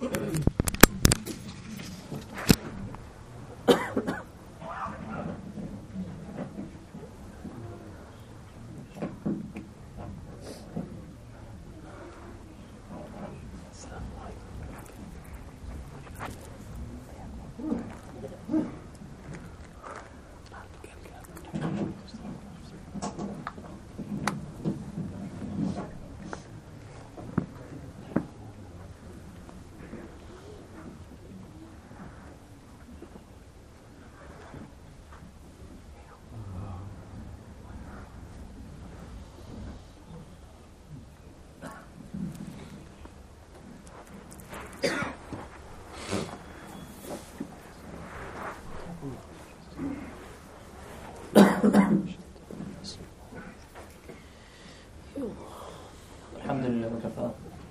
Alhamdulillah wa kafa.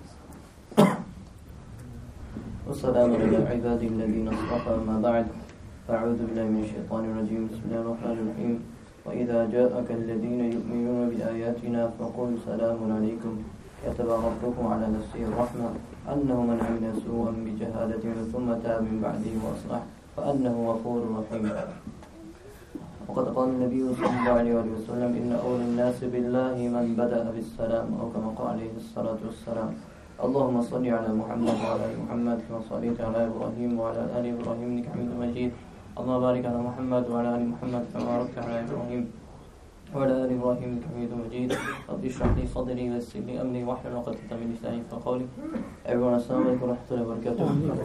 والسلام على عبادي الذين اصطفى ما بعد فأعوذ بالله من الشيطان الرجيم بسم الله الرحمن الرحيم وإذا جاءك الذين يؤمنون بآياتنا فقل سلام عليكم كتب ربكم على نفسه الرحمة أنه من عمل سوءا بجهالة ثم تاب من بعده وأصلح فأنه غفور رحيم. وقد قال النبي صلى الله عليه وسلم إن أولى الناس بالله من بدأ بالسلام أو كما قال عليه الصلاة والسلام. اللهم صل على محمد وعلى آل محمد كما صليت على إبراهيم وعلى آل إبراهيم إنك حميد مجيد. اللهم بارك على محمد وعلى آل محمد كما باركت على إبراهيم وعلى آل إبراهيم إنك حميد مجيد. رب اشرح لي صدري ويسر لي أمري واحلل عقدة من لساني يفقهوا قولي. Everyone, assalamu alaikum wa rahmatullahi wa barakatuh.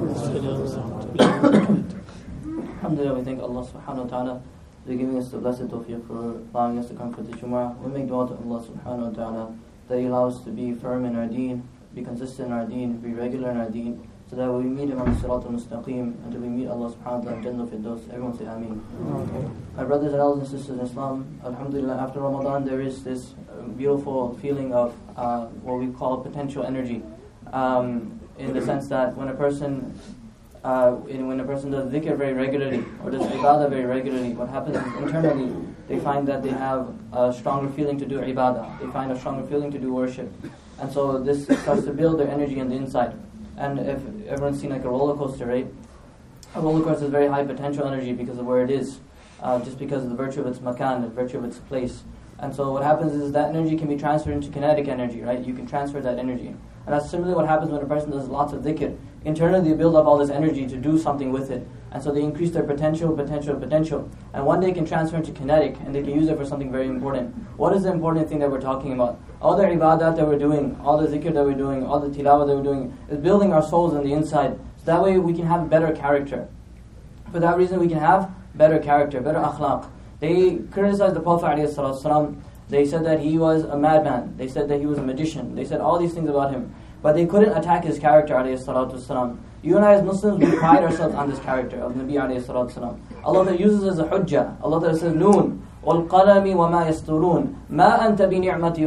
Alhamdulillah, we thank Allah subhanahu wa ta'ala for giving us the blessed tawfiq, for allowing us to come for the Jumu'ah. We make dua to Allah subhanahu wa ta'ala that He allows us to be firm in our deen, be consistent in our deen, be regular in our deen, so that when we meet Him on the Sirat al-Mustaqim, until we meet Allah subhanahu wa ta'ala in Jannah Firdaus. Everyone say Ameen. My brothers and elders and sisters in Islam, Alhamdulillah, after Ramadan there is this beautiful feeling of what we call potential energy, in the sense that when a person does dhikr very regularly, or does ibadah very regularly, what happens is internally they find that they have a stronger feeling to do ibadah, they find a stronger feeling to do worship. And so this starts to build their energy on the inside. And if everyone's seen like a roller coaster, right? A roller coaster has very high potential energy because of where it is, just because of the virtue of its makan, the virtue of its place. And so what happens is that energy can be transferred into kinetic energy, right? You can transfer that energy. And that's similarly what happens when a person does lots of dhikr. Internally they build up all this energy to do something with it. And so they increase their potential. And one day it can transfer into kinetic, and they can use it for something very important. What is the important thing that we're talking about? All the ibadat that we're doing, all the dhikr that we're doing, all the tilawah that we're doing, is building our souls on the inside. So that way we can have better character. For that reason we can have better character, better akhlaq. They criticized the Prophet ﷺ. They said that he was a madman. They said that he was a magician. They said all these things about him. But they couldn't attack his character ﷺ. You and I as Muslims, we pride ourselves on this character of Nabi ﷺ. Allah uses as a hujjah. Allah says, Noon, وَالْقَلَمِ وَمَا يَسْطُرُونَ مَا أَنْتَ بِنِعْمَةِ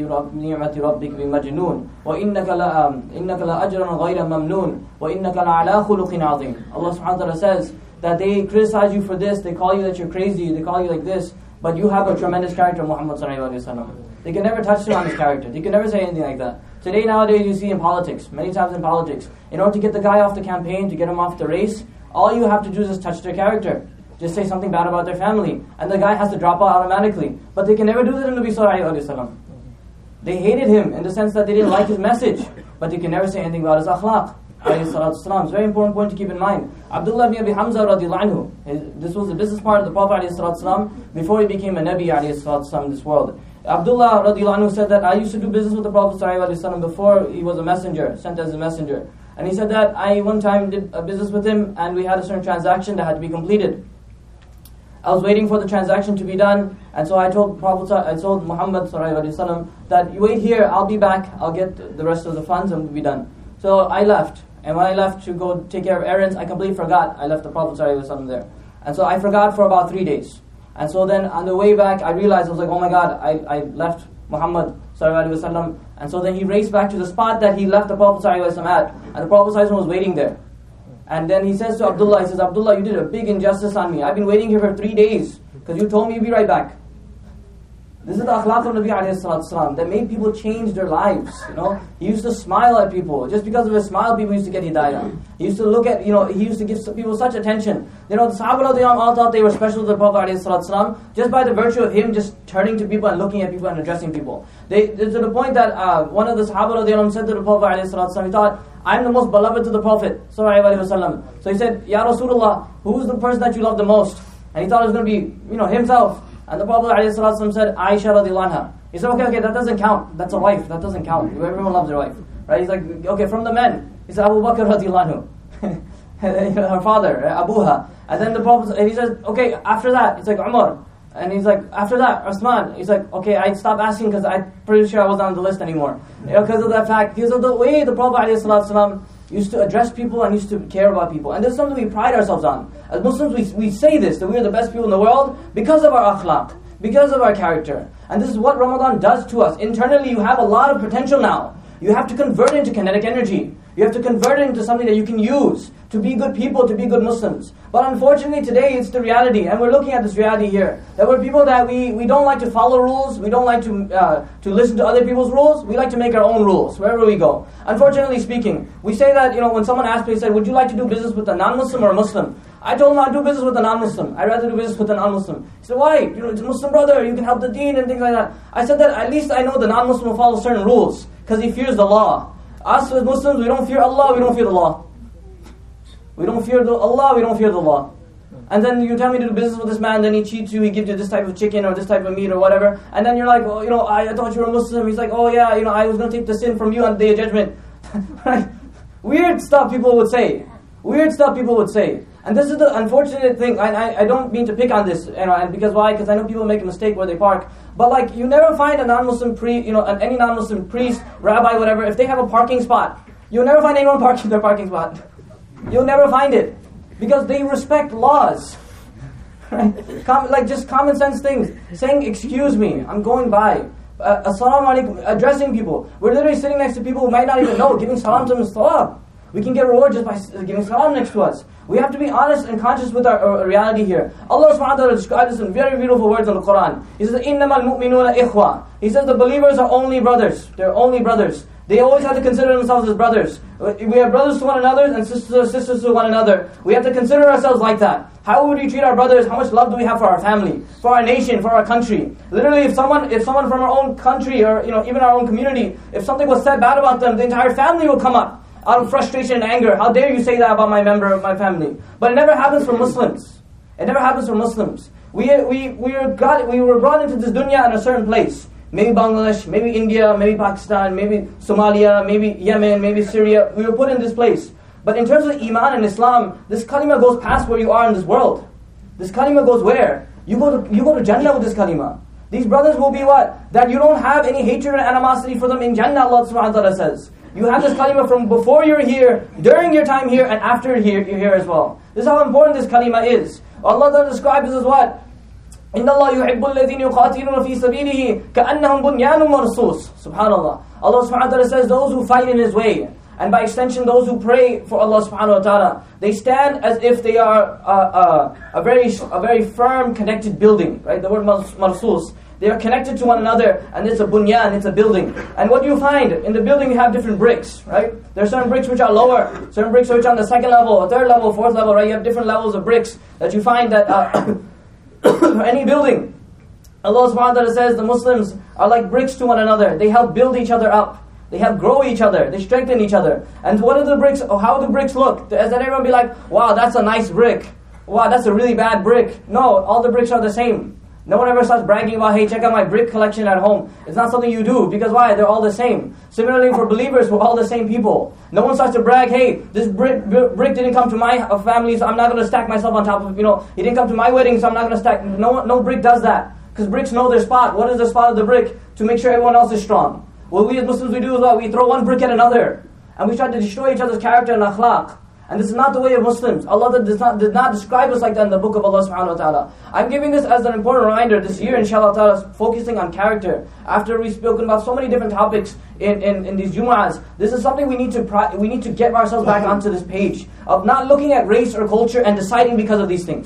رَبِّكَ بِمَجْنُونَ وَإِنَّكَ لَأَجْرًا غَيْرَ مَمْنُونَ وَإِنَّكَ لَعَلَىٰ خُلُقٍ عَظِيمٍ. Allah subhanahu wa ta'ala says that they criticize you for this, they call you that you're crazy, they call you like this, but you have a tremendous character, Muhammad sallallahu alaihi wasallam. They can never touch you on his character. They can never say anything like that. Today, nowadays, you see in politics, many times in politics, in order to get the guy off the campaign, to get him off the race, all you have to do is just touch their character. Just say something bad about their family, and the guy has to drop out automatically. But they can never do that in Nabi sallallahu alaihi wasallam. They hated him in the sense that they didn't like his message, but they can never say anything about his akhlaq. It's a very important point to keep in mind. Abdullah ibn Abi Hamza radiallahu anhu, this was the business part of the Prophet ﷺ before he became a Nabi ﷺ in this world. Abdullah radiallahu anhu said that I used to do business with the Prophet ﷺ before he was a messenger, sent as a messenger. And he said that I one time did a business with him and we had a certain transaction that had to be completed. I was waiting for the transaction to be done, and so I told Muhammad ﷺ that you wait here, I'll be back, I'll get the rest of the funds and we'll be done. So I left. And when I left to go take care of errands, I completely forgot. I left the Prophet ﷺ there. And so I forgot for about 3 days. And so then on the way back, I realized, I was like, oh my God, I left Muhammad ﷺ. And so then he raced back to the spot that he left the Prophet ﷺ at. And the Prophet ﷺ was waiting there. And then he says to Abdullah, he says, Abdullah, you did a big injustice on me. I've been waiting here for 3 days because you told me you'd be right back. This is the akhlaq of Nabi alayhi salatu wasalam that made people change their lives. He used to smile at people. Just because of his smile, people used to get hidayah. He used to look at, he used to give people such attention. The Sahaba all thought they were special to the Prophet alayhi salatu wasalam just by the virtue of him just turning to people and looking at people and addressing people. To the point that one of the Sahaba said to the Prophet alayhi salatu wasalam, he thought, I'm the most beloved to the Prophet sallallahu alayhi wasallam. So he said, Ya Rasulullah, who is the person that you love the most? And he thought it was going to be, himself. And the Prophet ﷺ said, Aisha radiallahu anha. He said, okay, that doesn't count. That's a wife. That doesn't count. Everyone loves their wife. Right? He's like, okay, from the men. He said, Abu Bakr radiallahu anhu. Her father, Abuha. And then the Prophet, he says, okay, after that, it's like Umar. And he's like, after that, Uthman. He's like, okay, I stopped asking because I'm pretty sure I wasn't on the list anymore. Because of that fact, because of the way the Prophet ﷺ used to address people and used to care about people. And this is something we pride ourselves on. As Muslims, we say this, that we are the best people in the world because of our akhlaq, because of our character. And this is what Ramadan does to us. Internally, you have a lot of potential now. You have to convert it into kinetic energy. You have to convert it into something that you can use to be good people, to be good Muslims. But unfortunately today it's the reality, and we're looking at this reality here. That we're people that we don't like to follow rules, we don't like to listen to other people's rules, we like to make our own rules wherever we go. Unfortunately speaking, we say that, when someone asked me, he said, would you like to do business with a non-Muslim or a Muslim? I told him I'd do business with a non-Muslim. I'd rather do business with a non-Muslim. He said, why? It's a Muslim brother, you can help the deen and things like that. I said that at least I know the non-Muslim will follow certain rules, because he fears the law. Us as Muslims, we don't fear Allah, we don't fear the law. We don't fear Allah, we don't fear the law. And then you tell me to do business with this man, then he cheats you, he gives you this type of chicken or this type of meat or whatever. And then you're like, I thought you were a Muslim. He's like, oh yeah, I was going to take the sin from you on the day of judgment. Right? Weird stuff people would say. Weird stuff people would say. And this is the unfortunate thing. I don't mean to pick on this, and because why? Because I know people make a mistake where they park. But you never find a non-Muslim priest, any non-Muslim priest, rabbi, whatever, if they have a parking spot, you'll never find anyone parking their parking spot. You'll never find it. Because they respect laws. Right? Just common sense things. Saying, excuse me, I'm going by. Assalamu alaikum, addressing people. We're literally sitting next to people who might not even know, giving salam to them is thawaab. We can get reward just by giving salam next to us. We have to be honest and conscious with our reality here. Allah subhanahu wa ta'ala describes this in very beautiful words in the Quran. He says, إِنَّمَا الْمُؤْمِنُونَ إِخْوَةً. He says the believers are only brothers. They're only brothers. They always have to consider themselves as brothers. We are brothers to one another and sisters to one another. We have to consider ourselves like that. How would we treat our brothers? How much love do we have for our family, for our nation, for our country? Literally, if someone from our own country or even our own community, if something was said bad about them, the entire family will come up out of frustration and anger. How dare you say that about my member of my family? But it never happens for Muslims. It never happens for Muslims. We were brought into this dunya in a certain place. Maybe Bangladesh, maybe India, maybe Pakistan, maybe Somalia, maybe Yemen, maybe Syria. We were put in this place. But in terms of Iman and Islam, this kalima goes past where you are in this world. This kalima goes where? You go to Jannah with this kalima. These brothers will be what? That you don't have any hatred and animosity for them in Jannah, Allah subhanahu wa ta'ala says. You have this kalima from before you're here, during your time here, and after you're here as well. This is how important this kalima is. Allah describes this as what? إِنَّ اللَّهَ يُحِبُّ الَّذِينَ يُقَاتِلُونَ فِي سَبِيلِهِ كَأَنَّهُمْ بُنْيَانٌ مَرْصُوصٌ. SubhanAllah. Allah subhanahu wa ta'ala says, those who fight in His way, and by extension those who pray for Allah subhanahu wa ta'ala, they stand as if they are a very firm, connected building. Right? The word marsus. They are connected to one another, and it's a bunyan, it's a building. And what do you find? In the building you have different bricks, right? There are certain bricks which are lower, certain bricks which are on the second level, a third level, fourth level, right? You have different levels of bricks that you find that for any building. Allah subhanahu wa ta'ala says the Muslims are like bricks to one another. They help build each other up. They help grow each other. They strengthen each other. And what are the bricks? How do the bricks look? Does everyone be like, wow, that's a nice brick. Wow, that's a really bad brick. No, all the bricks are the same. No one ever starts bragging about, hey, check out my brick collection at home. It's not something you do, because why? They're all the same. Similarly for believers, we're all the same people. No one starts to brag, hey, this brick didn't come to my family, so I'm not going to stack myself on top of, he didn't come to my wedding, so I'm not going to stack. No brick does that. Because bricks know their spot. What is the spot of the brick? To make sure everyone else is strong. What we as Muslims we do is what? We throw one brick at another. And we try to destroy each other's character and akhlaq. And this is not the way of Muslims. Allah did not describe us like that in the book of Allah subhanahu wa ta'ala. I'm giving this as an important reminder this year, inshallah ta'ala, focusing on character. After we've spoken about so many different topics in these Jumu'ahs, this is something we need to get ourselves back onto this page of not looking at race or culture and deciding because of these things.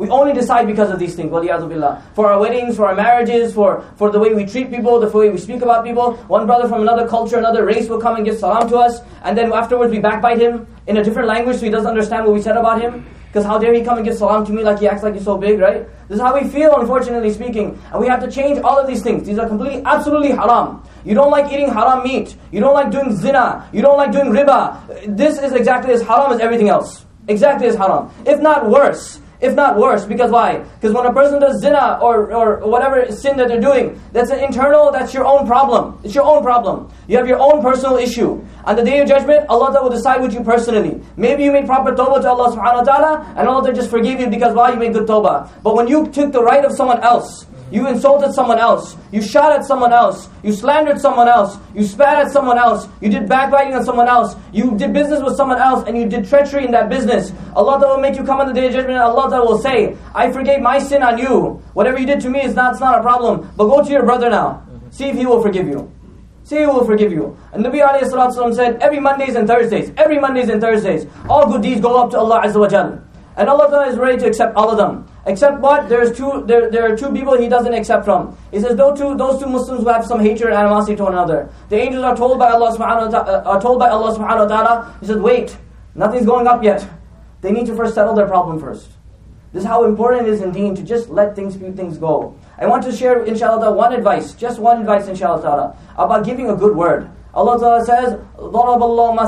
We only decide because of these things. Waliyadu billah. For our weddings, for our marriages, for the way we treat people, the way we speak about people. One brother from another culture, another race will come and give salam to us, and then afterwards we backbite him in a different language so he doesn't understand what we said about him. Because how dare he come and give salam to me like he acts like he's so big, right? This is how we feel, unfortunately speaking. And we have to change all of these things. These are completely, absolutely haram. You don't like eating haram meat. You don't like doing zina. You don't like doing riba. This is exactly as haram as everything else. Exactly as haram. If not worse. If not worse. Because why? Because when a person does zina or whatever sin that they're doing, that's an internal, that's your own problem. It's your own problem. You have your own personal issue. On the day of judgment, Allah will decide with you personally. Maybe you made proper tawbah to Allah subhanahu wa ta'ala, and Allah just forgive you because why? You made good tawbah. But when you took the right of someone else, you insulted someone else, you shot at someone else, you slandered someone else, you spat at someone else, you did backbiting on someone else, you did business with someone else, and you did treachery in that business, Allah will make you come on the day of judgment, and Allah will say, I forgave my sin on you. Whatever you did to me, it's not a problem. But go to your brother now. See if he will forgive you. See if he will forgive you. And Nabi alayhi salatu wasalam said, every Mondays and Thursdays, all good deeds go up to Allah Azza wa Jal. And Allah is ready to accept all of them. Except what? There are two people He doesn't accept from. He says those two Muslims who have some hatred and animosity to one another. The angels are told by Allah subhanahu wa ta'ala, He says, wait, nothing's going up yet. They need to first settle their problem first. This is how important it is in deen to just let things go. I want to share, inshallah, just one advice, inshallah ta'ala, about giving a good word. Allah ta'ala says, ضَرَبَ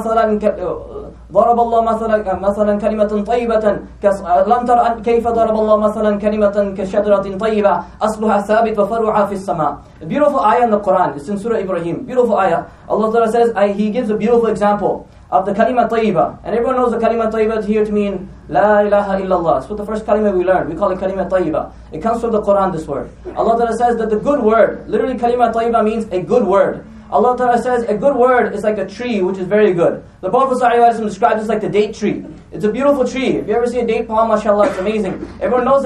اللَّهُ مَثَلًا كَلِمَةً طَيِّبَةً لَمْ تَرَ كَيْفَ ضَرَبَ اللَّهُ مَثَلًا كَلِمَةً كَشَجَرَةٍ طَيِّبَةٍ أَصْلُهَا ثَابِتٌ وَفَرْعُهَا فِي السَّمَاءِ. A beautiful ayah in the Quran. It's in Surah Ibrahim. Beautiful ayah. Allah ta'ala says, He gives a beautiful example of the kalima tayyiba. And everyone knows the kalima tayyiba is here to mean La ilaha illallah. It's what the first kalima we learned. We call it kalima tayyiba. It comes from the Quran, this word. Allah ta'ala says that the good word, literally kalima tayyiba means a good word. Allah Ta'ala says a good word is like a tree which is very good. The Prophet ﷺ describes it like the date tree. It's a beautiful tree. If you ever see a date palm, mashallah, it's amazing. Everyone knows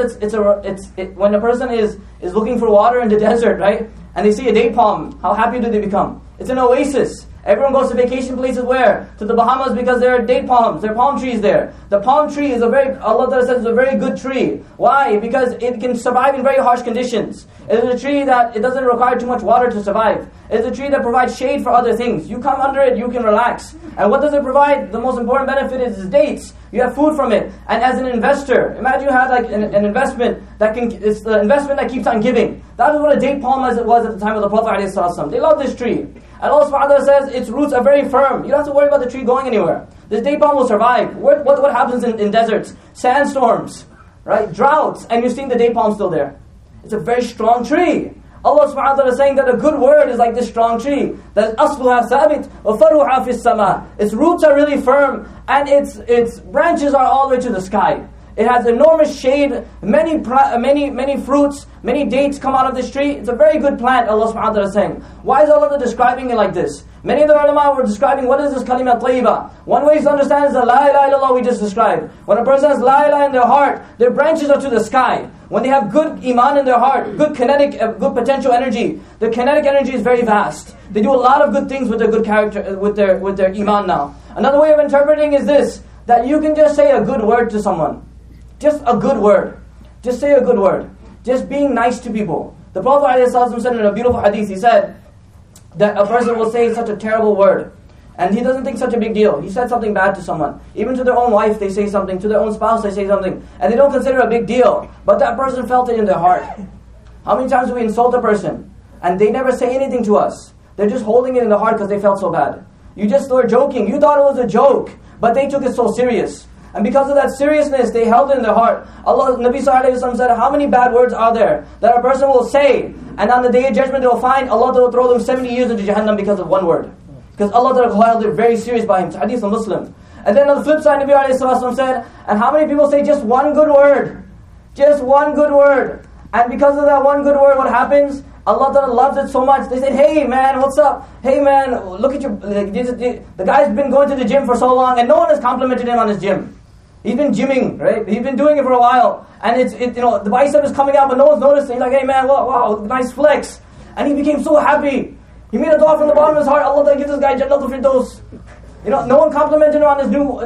when a person is looking for water in the desert, right? And they see a date palm, how happy do they become? It's an oasis. Everyone goes to vacation places where? To the Bahamas because there are date palms, there are palm trees there. The palm tree is Allah Ta'ala says, is a very good tree. Why? Because it can survive in very harsh conditions. It is a tree that it doesn't require too much water to survive. It is a tree that provides shade for other things. You come under it, you can relax. And what does it provide? The most important benefit is dates. You have food from it. And as an investor, imagine you had like an investment it's the investment that keeps on giving. That is what a date palm as it was at the time of the Prophet ﷺ. They love this tree. And Allah subhanahu wa ta'ala says its roots are very firm. You don't have to worry about the tree going anywhere. This date palm will survive. What happens in deserts? Sandstorms, right? Droughts, and you're seeing the date palm still there. It's a very strong tree. Allah subhanahu wa ta'ala is saying that a good word is like this strong tree. That أَصْلُهَا ثَابِتٌ وَفَرْعُهَا فِي السَّمَاءِ. Its roots are really firm, and its branches are all the way to the sky. It has enormous shade, many fruits, many dates come out of this tree. It's a very good plant, Allah subhanahu wa ta'ala is saying. Why is Allah describing it like this? Many of the ulama were describing what is this kalima tayyiba. One way to understand is the la ilaha illallah we just described. When a person has la ilaha in their heart, their branches are to the sky. When they have good iman in their heart, good potential energy, their kinetic energy is very vast. They do a lot of good things with their good character, with their iman now. Another way of interpreting is this, that you can just say a good word to someone. Just a good word. Just say a good word. Just being nice to people. The Prophet ﷺ said in a beautiful hadith, he said that a person will say such a terrible word, and he doesn't think such a big deal. He said something bad to someone. Even to their own wife they say something, to their own spouse they say something, and they don't consider it a big deal. But that person felt it in their heart. How many times do we insult a person, and they never say anything to us? They're just holding it in their heart because they felt so bad. You just were joking. You thought it was a joke, but they took it so serious. And because of that seriousness, they held it in their heart. Nabi Sallallahu Alaihi Wasallam said, how many bad words are there that a person will say, and on the day of judgment they will find Allah will throw them 70 years into Jahannam because of one word. Because Allah held it very serious by him. It's hadith of Muslim. And then on the flip side, Nabi Sallallahu Alaihi Wasallam said, and how many people say just one good word? Just one good word. And because of that one good word, what happens? Allah Ta'ala loves it so much. They said, hey man, what's up? Hey man, look at you. The guy's been going to the gym for so long and no one has complimented him on his gym. He's been gymming, right? He's been doing it for a while. And the bicep is coming out but no one's noticing. He's like, hey man, wow, nice flex. And he became so happy. He made a dua from the bottom of his heart. Allah Ta'ala gives this guy Jannatul Firdaus. No one complimented him on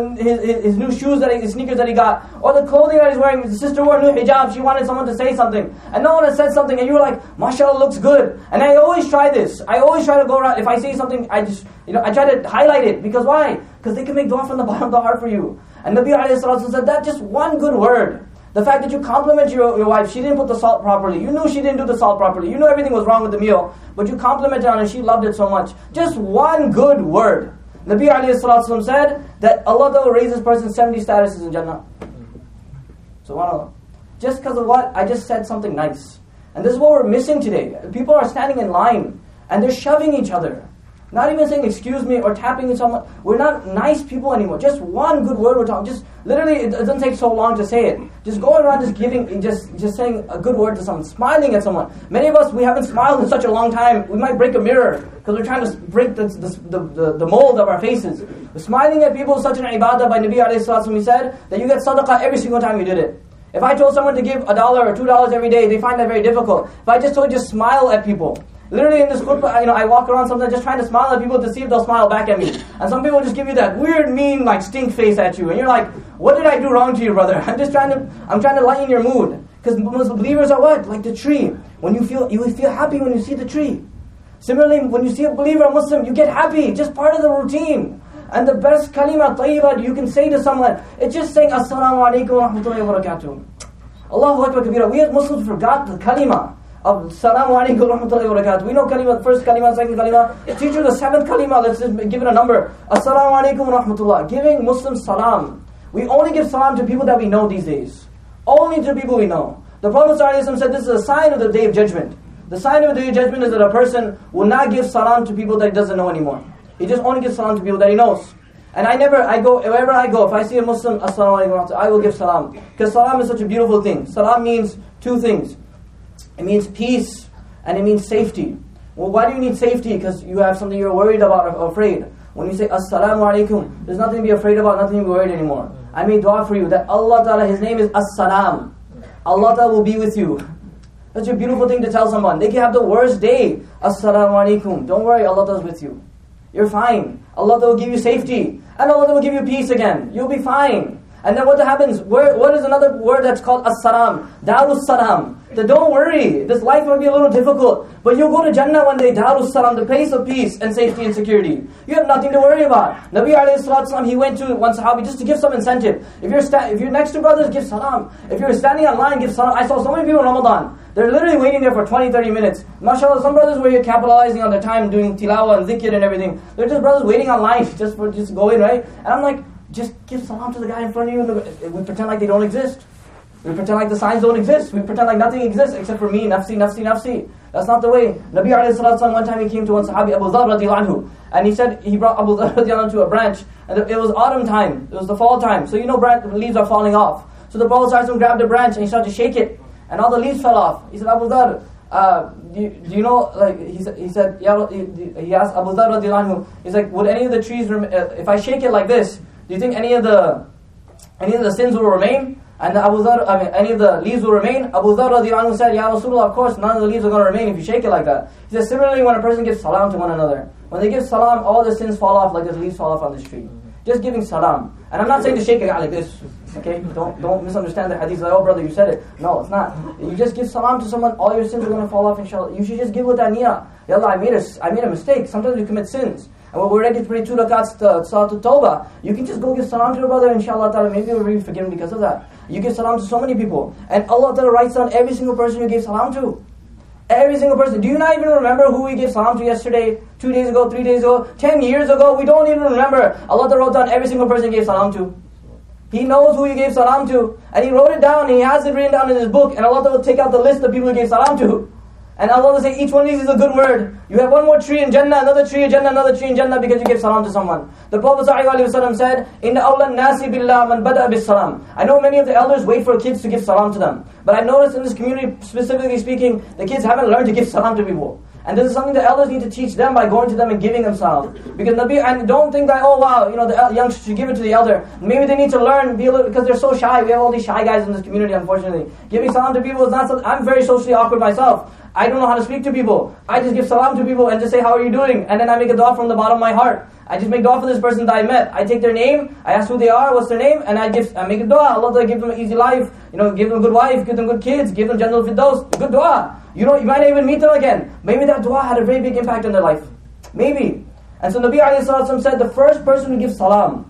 his new shoes, his sneakers that he got, or the clothing that he's wearing. His sister wore a new hijab, she wanted someone to say something, and no one has said something, and you were like, mashallah, looks good. And I always try this. I always try to go around, if I say something, I try to highlight it, because why? Because they can make dua from the bottom of the heart for you. And Nabi ﷺ said that just one good word. The fact that you compliment your wife, she didn't put the salt properly. You knew she didn't do the salt properly. You knew everything was wrong with the meal, but you complimented her and she loved it so much. Just one good word. Nabi ﷺ said that Allah will raise this person 70 statuses in Jannah. SubhanAllah. Just because of what? I just said something nice. And this is what we're missing today. People are standing in line and they're shoving each other. Not even saying excuse me or tapping into someone. We're not nice people anymore. Just one good word we're talking. Just literally, it doesn't take so long to say it. Just going around just saying a good word to someone, smiling at someone. Many of us, we haven't smiled in such a long time. We might break a mirror because we're trying to break the mold of our faces. Smiling at people is such an ibadah. By Nabi ﷺ, he said that you get sadaqah every single time you did it. If I told someone to give $1 or $2 every day, they find that very difficult. If I just told you to smile at people. Literally in this khutbah, I walk around sometimes just trying to smile at people to see if they'll smile back at me. And some people just give you that weird, mean, stink face at you. And you're like, what did I do wrong to you, brother? I'm trying to lighten your mood. Because Muslim believers are what? Like the tree. When you feel happy when you see the tree. Similarly, when you see a believer, a Muslim, you get happy. Just part of the routine. And the best kalima tayyibah you can say to someone, it's just saying, Assalamu alaikum wa rahmatullahi wa barakatuh. Allahu Akbar kabira. We as Muslims forgot the kalima of Assalamu alaikum wa rahmatullahi wa barakatuh. We know kalima, first kalima, second kalima. Teach you the seventh kalima, let's just give it a number. Assalamu alaikum wa rahmatullah. Giving Muslims salam. We only give salam to people that we know these days. Only to people we know. The Prophet ﷺ said this is a sign of the Day of Judgment. The sign of the Day of Judgment is that a person will not give salam to people that he doesn't know anymore. He just only gives salam to people that he knows. And wherever I go, if I see a Muslim, Assalamu alaikum wa rahmatullah, I will give salam. Because salam is such a beautiful thing. Salam means two things. It means peace and it means safety. Well, why do you need safety? Because you have something you're worried about or afraid. When you say Assalamu alaikum, there's nothing to be afraid about, nothing to be worried anymore. I made dua for you that Allah Ta'ala, His name is As-Salam. Allah Ta'ala will be with you. That's a beautiful thing to tell someone. They can have the worst day. Assalamu alaikum. Don't worry, Allah Ta'ala is with you. You're fine. Allah Ta'ala will give you safety. And Allah Ta'ala will give you peace again. You'll be fine. And then what happens? What is another word that's called As-Salam? Darus Salam. That don't worry, this life might be a little difficult, but you'll go to Jannah one day, Darus Salam, the place of peace and safety and security. You have nothing to worry about. Nabi ﷺ, he went to one Sahabi just to give some incentive. If you're next to brothers, give salam. If you're standing on line, give salam. I saw so many people in Ramadan. They're literally waiting there for 20-30 minutes. MashaAllah, some brothers were here capitalizing on their time doing tilawah and dhikr and everything. They're just brothers waiting on line just go in, right? And I'm like, just give salam to the guy in front of you. We pretend like they don't exist. We pretend like the signs don't exist. We pretend like nothing exists except for me, nafsi, nafsi, nafsi. That's not the way. Nabi ﷺ, one time he came to one Sahabi, Abu Dharr radiallahu anhu, and he said, he brought Abu Dharr radiallahu anhu to a branch, and it was autumn time, it was the fall time, so leaves are falling off. So the Prophet ﷺ grabbed a branch and he started to shake it, and all the leaves fell off. He said, Abu Dharr, do you know, he said, he asked Abu Dharr radiallahu anhu, he's like, would any of the trees, if I shake it like this, do you think any of the sins will remain? And any of the leaves will remain? Abu Dharr radiallahu anhu said, Ya Rasulullah, of course, none of the leaves are going to remain if you shake it like that. He said, similarly, when a person gives salam to one another, when they give salam, all the sins fall off like the leaves fall off on this tree. Just giving salam. And I'm not saying to shake it like this, okay? Don't misunderstand the hadith, like, oh brother, you said it. No, it's not. You just give salam to someone, all your sins are going to fall off, inshallah. You should just give with that niyyah. Ya Allah, I made a mistake. Sometimes we commit sins. And when we're ready to pray 2 rakats to Salatul Tawbah, you can just go give salam to your brother, inshallah ta'ala, maybe you'll be forgiven because of that. You give salam to so many people. And Allah ta'ala writes down every single person you gave salam to. Every single person. Do you not even remember who we gave salam to yesterday, 2 days ago, 3 days ago, 10 years ago? We don't even remember. Allah ta'ala wrote down every single person you gave salam to. He knows who you gave salam to. And He wrote it down, and He has it written down in His book. And Allah ta'ala will take out the list of people you gave salam to. And Allah will say, each one of these is a good word. You have one more tree in Jannah, another tree in Jannah, another tree in Jannah because you gave salam to someone. The Prophet ﷺ said, Inna awla nasi billah man bada'a bis salam. I know many of the elders wait for kids to give salam to them. But I've noticed in this community, specifically speaking, the kids haven't learned to give salam to people. And this is something the elders need to teach them by going to them and giving them salam. Because and don't think that, oh wow, the young should give it to the elder. Maybe they need to learn, because they're so shy. We have all these shy guys in this community, unfortunately. Giving salam to people is not something, I'm very socially awkward myself. I don't know how to speak to people. I just give salam to people and just say, how are you doing? And then I make a dua from the bottom of my heart. I just make dua for this person that I met. I take their name, I ask who they are, what's their name, and I make a dua. Allah give them an easy life, give them a good wife, give them good kids, give them Jannah Firdaus. Good dua. You might not even meet them again. Maybe that dua had a very big impact on their life. Maybe. And so Nabi ﷺ said, the first person to give salam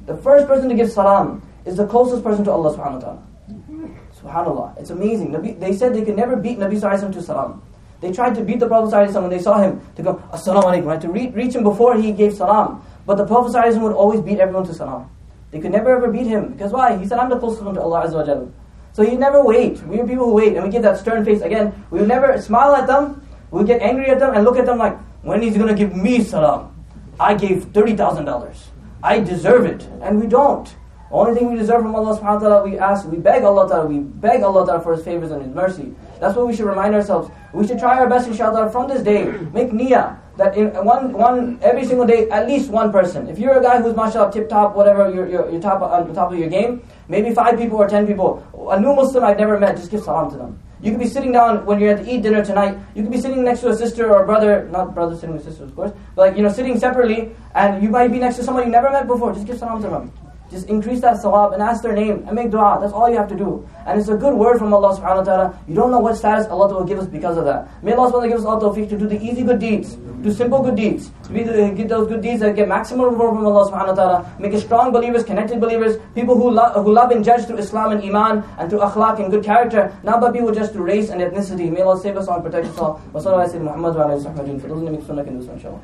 is the closest person to Allah subhanahu wa ta'ala. SubhanAllah. It's amazing. They said they could never beat Nabi ﷺ to salam. They tried to beat the Prophet ﷺ when they saw him, to go, Assalamu alaikum, right? To reach him before he gave salam. But the Prophet ﷺ would always beat everyone to salam. They could never ever beat him. Because why? He said, I'm the closest one to Allah Azza wa Jalla. So he never wait. We are people who wait, and we give that stern face. Again, we will never smile at them, we get angry at them, and look at them like, when he's going to give me salam? I gave $30,000. I deserve it. And we don't. The only thing we deserve from Allah subhanahu wa ta'ala, we beg Allah ta'ala for His favors and His mercy. That's what we should remind ourselves. We should try our best, inshallah, from this day, make niyyah, that in every single day, at least one person. If you're a guy who's mashallah, tip-top, whatever, you're top on the top of your game, maybe 5 people or 10 people, a new Muslim I've never met, just give salam to them. You could be sitting down when you're at the Eid dinner tonight, you could be sitting next to a sister or a brother, not brother sitting with sister of course, but sitting separately, and you might be next to someone you never met before, just give salam to them. Just increase that sawab and ask their name and make dua. That's all you have to do. And it's a good word from Allah subhanahu wa ta'ala. You don't know what status Allah will give us because of that. May Allah subhanahu wa ta'ala give us all tawfiq to do the easy good deeds, do simple good deeds, to get those good deeds that get maximum reward from Allah subhanahu wa ta'ala. Make us strong believers, connected believers, people who love and judge through Islam and Iman and through akhlaq and good character, not by people just through race and ethnicity. May Allah save us all and protect us all. Wa sallallahu alayhi wa Muhammad wa alayhi wa sallam. For those who make sunnah can do so, inshallah.